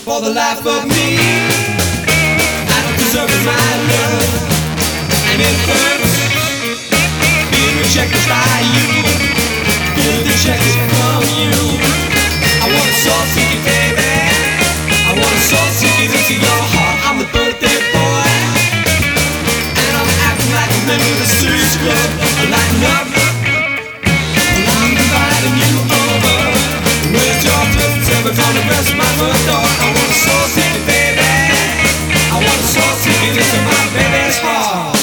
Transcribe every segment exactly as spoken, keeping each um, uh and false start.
for the life of me. I don't deserve my love, and it hurts being rejected by you. Feel the rejection from you. I wanna soul take it, baby. I wanna soul take it into your heart. I'm the birthday boy, and I'm acting like a member of the Series Club. I lighten up, and I'm dividing you over. Where's your presence ever gonna rest my front door? I want a soul ticket, baby. I want a soul ticket into my baby's heart.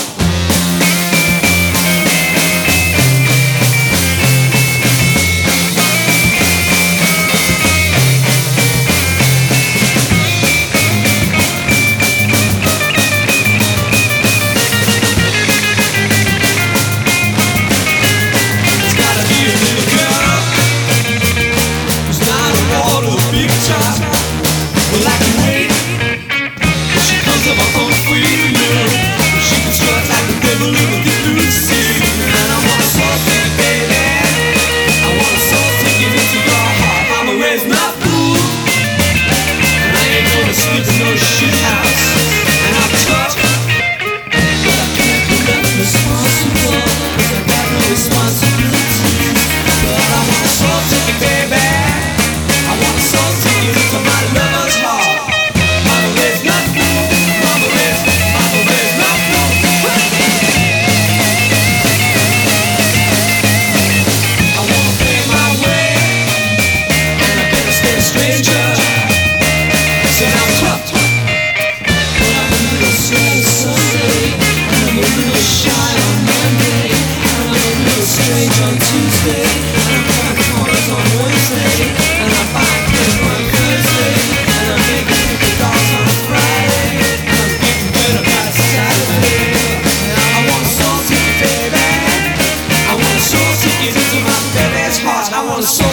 It's gotta be a little girl who's not a wall or a big top. Well, I can wait, but she comes of her own free will. She can strut like the devil in the deep blue sea. And I want a soul ticket, baby. I want a soul ticket into your heart. I'ma raise my fool, and I ain't gonna sleep in no shit house. And I'm tough, but I can't be left responsible, 'cause I got no responsibilities. But I want a soul ticket, baby. I want a soul ticket into my lover's heart. Mama raised my fool, mama raised, mama raised my fool. I wanna pay my way, and I better stay a stranger. Said I'm tough, but I'm a little sad Sunday, and I'm a little shy on Monday, and I'm a little strange on Tuesday, and I'm cutting corners on Wednesday, and I'm buying cake on Thursday, and I'm making paper dolls on Friday, and I'm getting better by Saturday. I want a soul ticket, baby. I want a soul ticket into my baby's heart. I want a soul